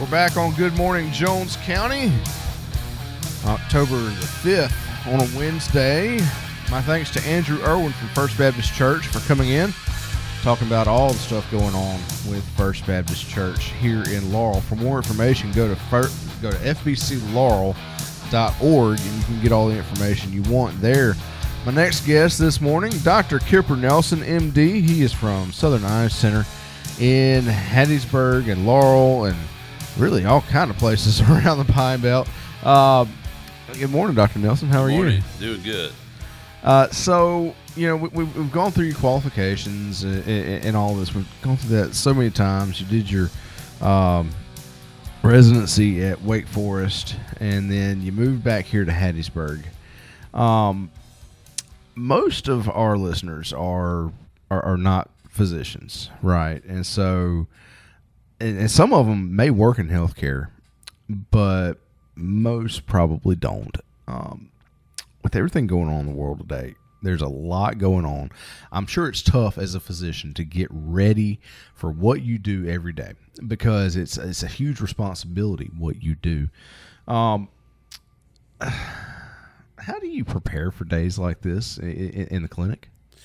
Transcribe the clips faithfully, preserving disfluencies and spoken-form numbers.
We're back on Good Morning Jones County, October the fifth on a Wednesday. My thanks to Andrew Irwin from First Baptist Church for coming in, talking about all the stuff going on with First Baptist Church here in Laurel. For more information, go to first, go to f b c laurel dot org and you can get all the information you want there. My next guest this morning, Doctor Kipper Nelson, M D. He is from Southern Eye Center in Hattiesburg and Laurel and really all kind of places around the Pine Belt. Uh, good morning, Doctor Nelson. How are good morning. you? Doing good. Uh, so, you know, we, we've gone through your qualifications and, and all this. We've gone through that so many times. You did your um, residency at Wake Forest, and then you moved back here to Hattiesburg. Um, most of our listeners are, are, are not physicians, right? And so... and some of them may work in healthcare, but most probably don't. Um, with everything going on in the world today, there's a lot going on. I'm sure it's tough as a physician to get ready for what you do every day because it's it's a huge responsibility what you do. Um, how do you prepare for days like this in, in the clinic?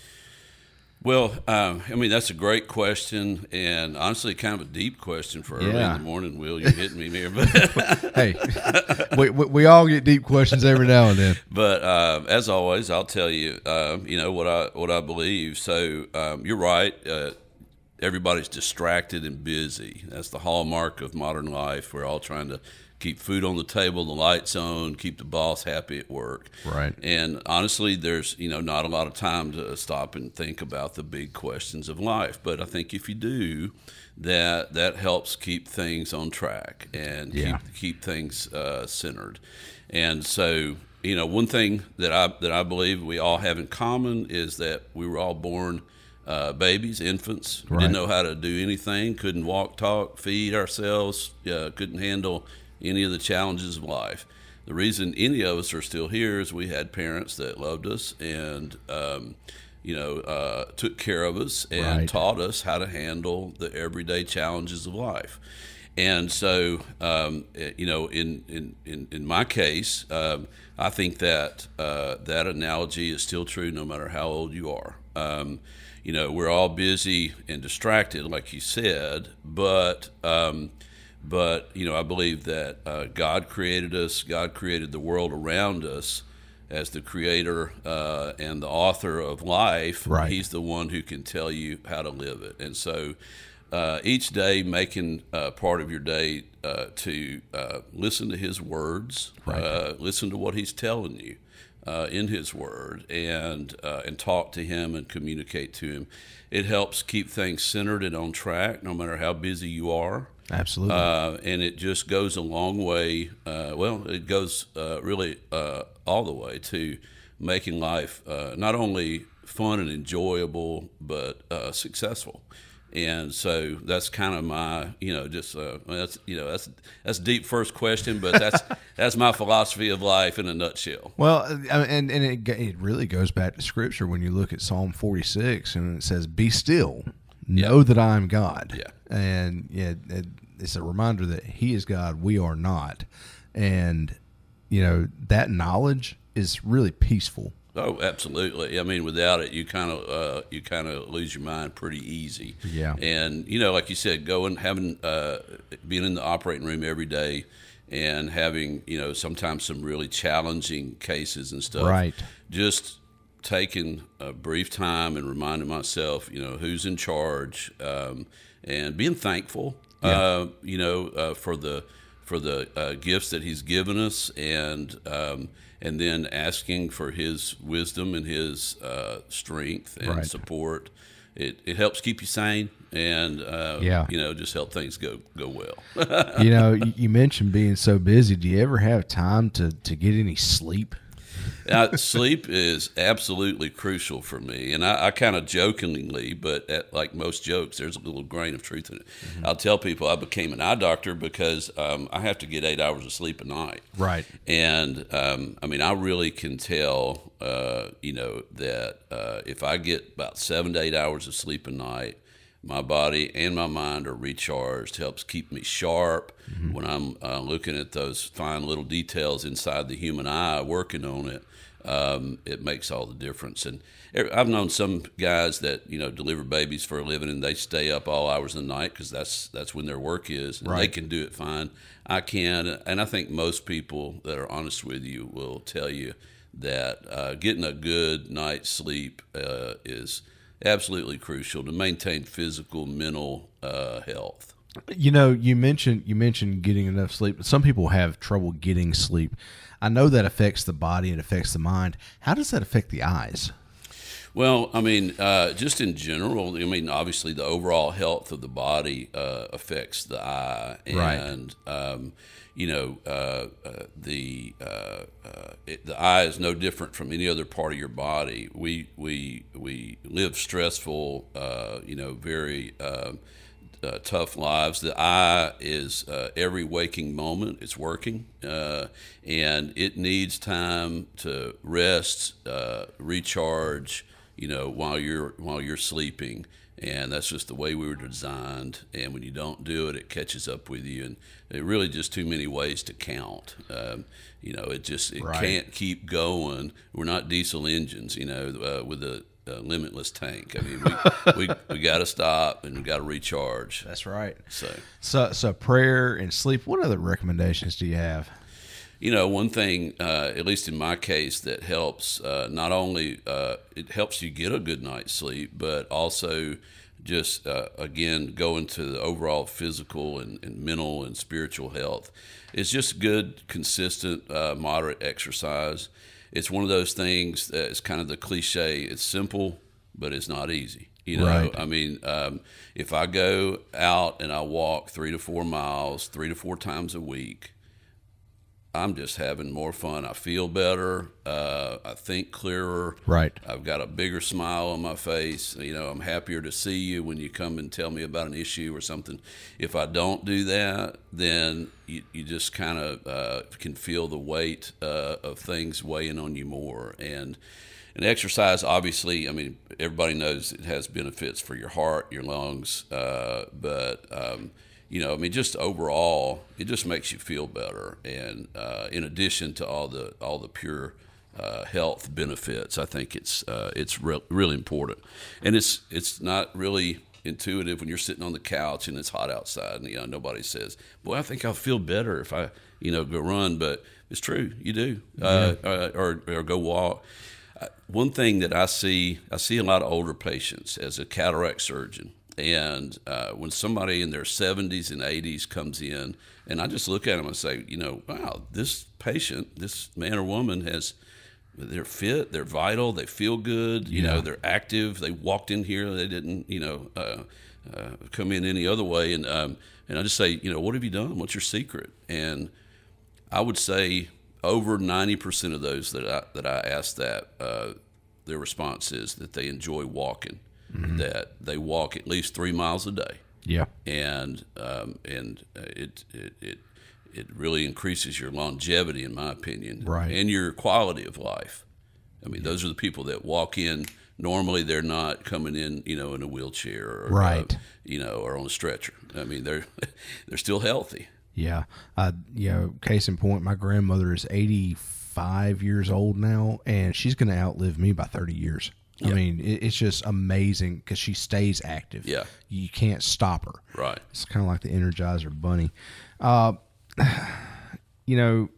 Well, um, I mean, that's a great question, and honestly, kind of a deep question for early yeah. in the morning, Will. You're hitting me here. But hey, we, we we all get deep questions every now and then. But uh, as always, I'll tell you, uh, you know, what I what I believe. So um, you're right. Uh, everybody's distracted and busy. That's the hallmark of modern life. We're all trying to keep food on the table, the lights on, keep the boss happy at work. Right. And honestly, there's, you know, not a lot of time to stop and think about the big questions of life. But I think if you do, that that helps keep things on track and yeah. keep keep things uh, centered. And so, you know, one thing that I that I believe we all have in common is that we were all born Uh, babies, infants, right. didn't know how to do anything, couldn't walk, talk, feed ourselves, uh, couldn't handle any of the challenges of life. The reason any of us are still here is we had parents that loved us and, um, you know, uh, took care of us and right. taught us how to handle the everyday challenges of life. And so, um, you know, in, in, in, in my case, um, I think that uh, that analogy is still true no matter how old you are. Um, you know, we're all busy and distracted, like you said, but, um, but you know, I believe that uh, God created us, God created the world around us as the creator uh, and the author of life. Right. He's the one who can tell you how to live it. And so uh, each day making uh, part of your day uh, to uh, listen to his words, right. uh, listen to what he's telling you. Uh, in his word and uh, and talk to him and communicate to him. It helps keep things centered and on track no matter how busy you are. Absolutely. Uh, and it just goes a long way. Uh, well, it goes uh, really uh, all the way to making life uh, not only fun and enjoyable, but uh, successful. And so that's kind of my, you know, just uh, that's you know that's that's a deep first question, but that's that's my philosophy of life in a nutshell. Well, and and it it really goes back to Scripture when you look at Psalm forty-six and it says, "Be still, know yeah. that I am God." Yeah, and yeah, it, it's a reminder that He is God, we are not, and you know that knowledge is really peaceful. Oh, absolutely. I mean, without it, you kind of uh, you kind of lose your mind pretty easy. Yeah. And you know, like you said, going having uh, being in the operating room every day, and having you know sometimes some really challenging cases and stuff. Right. Just taking a brief time and reminding myself, you know, who's in charge, um, and being thankful. Yeah. Uh, you know, uh, for the for the uh, gifts that He's given us, and um, and then asking for His wisdom and His uh, strength and right. support. It it helps keep you sane, and uh, yeah. you know, just help things go go well. You know, you mentioned being so busy. Do you ever have time to, to get any sleep? Now, sleep is absolutely crucial for me, and I, I kind of jokingly, but at, like most jokes, there's a little grain of truth in it. Mm-hmm. I'll tell people I became an eye doctor because um, I have to get eight hours of sleep a night. Right. And, um, I mean, I really can tell, uh, you know, that uh, if I get about seven to eight hours of sleep a night, my body and my mind are recharged. Helps keep me sharp Mm-hmm. when I'm uh, looking at those fine little details inside the human eye, working on it. Um, it makes all the difference. And I've known some guys that, you know, deliver babies for a living, and they stay up all hours of the night because that's that's when their work is, and Right. they can do it fine. I can, and I think most people that are honest with you will tell you that uh, getting a good night's sleep uh, is absolutely crucial to maintain physical, mental uh, health. You know, you mentioned you mentioned getting enough sleep. Some people have trouble getting sleep. I know that affects the body, it affects the mind. How does that affect the eyes? Well, I mean, uh, just in general, I mean, obviously the overall health of the body uh, affects the eye, and Right. um, you know, uh, uh, the uh, uh, it, the eye is no different from any other part of your body. We we we live stressful, uh, you know, very. Uh, Uh, tough lives. The eye is uh, every waking moment it's working, uh, and it needs time to rest, uh, recharge. You know, while you're while you're sleeping, and that's just the way we were designed. And when you don't do it, it catches up with you, and there are really just too many ways to count. Um, you know, it just it Right. can't keep going. We're not diesel engines, you know, uh, with a Uh, limitless tank. I mean, we we, we got to stop and we got to recharge. That's right. So, So, so prayer and sleep. What other recommendations do you have? you know, one thing, uh, at least in my case, that helps uh, not only uh, it helps you get a good night's sleep, but also just uh, again go into the overall physical and, and mental and spiritual health. It's just good, consistent, uh, moderate exercise. It's one of those things that is kind of the cliche. It's simple, but it's not easy. You know, Right. I mean, um, if I go out and I walk three to four miles, three to four times a week, I'm just having more fun. I feel better. Uh, I think clearer. Right. I've got a bigger smile on my face. You know, I'm happier to see you when you come and tell me about an issue or something. If I don't do that, then you, you just kind of uh, can feel the weight uh, of things weighing on you more. And and exercise, obviously, I mean, everybody knows it has benefits for your heart, your lungs, uh, but um, you know, I mean, just overall, it just makes you feel better. And uh, in addition to all the all the pure uh, health benefits, I think it's uh, it's re- really important. And it's it's not really intuitive when you're sitting on the couch and it's hot outside, and you know nobody says, "Boy, I think I'll feel better if I you know go run." But it's true, you do, uh, uh, or or go walk. Uh, one thing that I see, I see a lot of older patients as a cataract surgeon. And uh, when somebody in their seventies and eighties comes in, and I just look at them and say, you know, wow, this patient, this man or woman has, they're fit, they're vital, they feel good, you Yeah. know, they're active. They walked in here, they didn't, you know, uh, uh, come in any other way. And um, and I just say, you know, what have you done? What's your secret? And I would say over ninety percent of those that I, that I ask that, uh, their response is that they enjoy walking. Mm-hmm. That they walk at least three miles a day, Yeah. and um, and it, it it it really increases your longevity, in my opinion, Right. and your quality of life. I mean, those are the people that walk in. Normally, they're not coming in, you know, in a wheelchair, or, Right. uh, you know, or on a stretcher. I mean, they're they're still healthy. Yeah. Uh, you know, case in point, my grandmother is eighty-five years old now, and she's going to outlive me by thirty years. I Yeah. mean, it, it's just amazing because she stays active. Yeah. You can't stop her. Right. It's kind of like the Energizer Bunny. Uh, you know,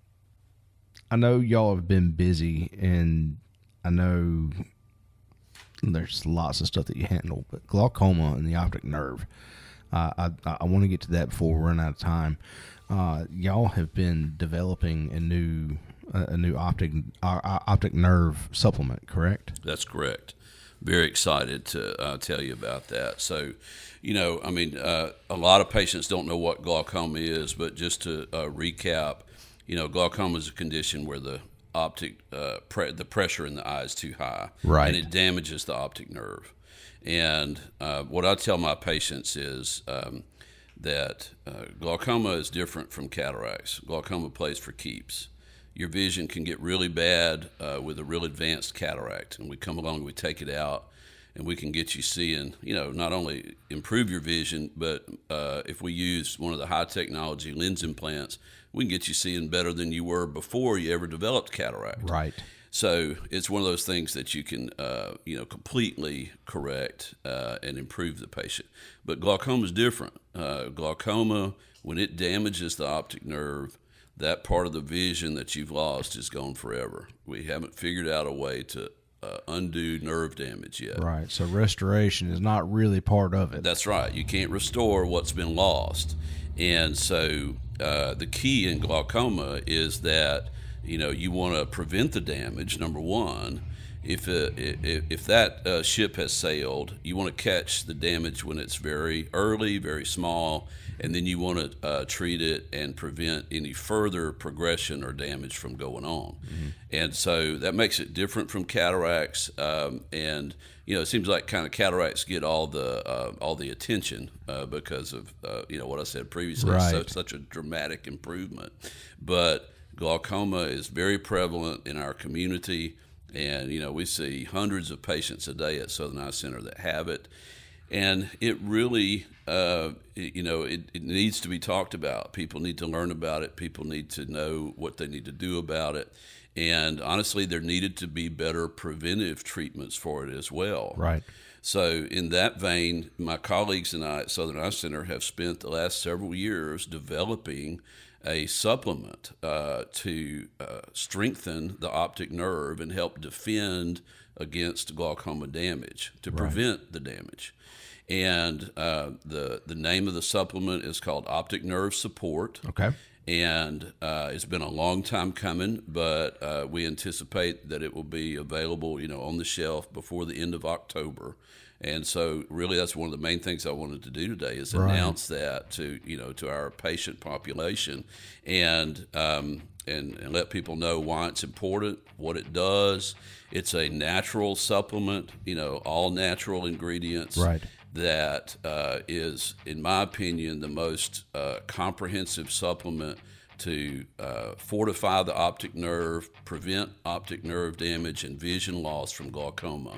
I know y'all have been busy, and I know there's lots of stuff that you handle, but glaucoma and the optic nerve, uh, I, I want to get to that before we run out of time. Uh, y'all have been developing a new uh, a new optic uh, optic nerve supplement, correct? That's correct. Very excited to uh, tell you about that. So, you know, I mean, uh, a lot of patients don't know what glaucoma is, but just to uh, recap, you know, glaucoma is a condition where the optic uh, pre- the pressure in the eye is too high, Right. and it damages the optic nerve. And uh, what I tell my patients is um, that uh, glaucoma is different from cataracts. Glaucoma plays for keeps. Your vision can get really bad uh, with a real advanced cataract, and we come along and we take it out, and we can get you seeing, you know, not only improve your vision, but uh, if we use one of the high technology lens implants, we can get you seeing better than you were before you ever developed cataract. Right. So it's one of those things that you can, uh, you know, completely correct uh, and improve the patient. But glaucoma is different. Uh, glaucoma, when it damages the optic nerve, that part of the vision that you've lost is gone forever. We haven't figured out a way to uh, undo nerve damage yet. Right. So restoration is not really part of it. That's right. You can't restore what's been lost. And so uh, the key in glaucoma is that, you know, you want to prevent the damage, number one. If uh, if, if that uh, ship has sailed, you want to catch the damage when it's very early, very small, and then you want to uh, treat it and prevent any further progression or damage from going on. Mm-hmm. And so that makes it different from cataracts. Um, and you know, it seems like kind of cataracts get all the uh, all the attention uh, because of uh, you know what I said previously. Right. So it's such a dramatic improvement, but glaucoma is very prevalent in our community, and you know we see hundreds of patients a day at Southern Eye Center that have it, and it really, uh, it, you know, it, it needs to be talked about. People need to learn about it. People need to know what they need to do about it, and honestly, there needed to be better preventive treatments for it as well. Right. So in that vein, my colleagues and I at Southern Eye Center have spent the last several years developing a supplement uh, to uh, strengthen the optic nerve and help defend against glaucoma damage, to prevent right. the damage. And uh, the the name of the supplement is called Optic Nerve Support. Okay. And uh, it's been a long time coming, but uh, we anticipate that it will be available, you know, on the shelf before the end of October. And so really that's one of the main things I wanted to do today is right. announce that to, you know, to our patient population and, um, and and let people know why it's important, what it does. It's a natural supplement, you know, all natural ingredients. Right. That uh, is, in my opinion, the most uh, comprehensive supplement to uh, fortify the optic nerve, prevent optic nerve damage and vision loss from glaucoma.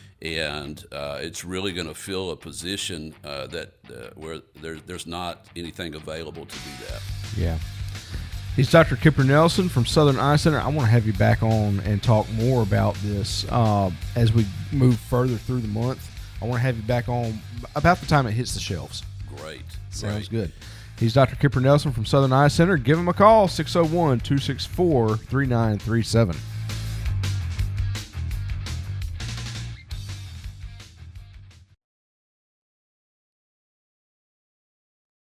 And uh, it's really going to fill a position uh, that uh, where there, there's not anything available to do that. Yeah. He's Doctor Kipper Nelson from Southern Eye Center. I want to have you back on and talk more about this uh, as we move further through the month. I want to have you back on about the time it hits the shelves. Great. Sounds Great. good. He's Doctor Kipper Nelson from Southern Eye Center. Give him a call, six oh one, two six four, three nine three seven.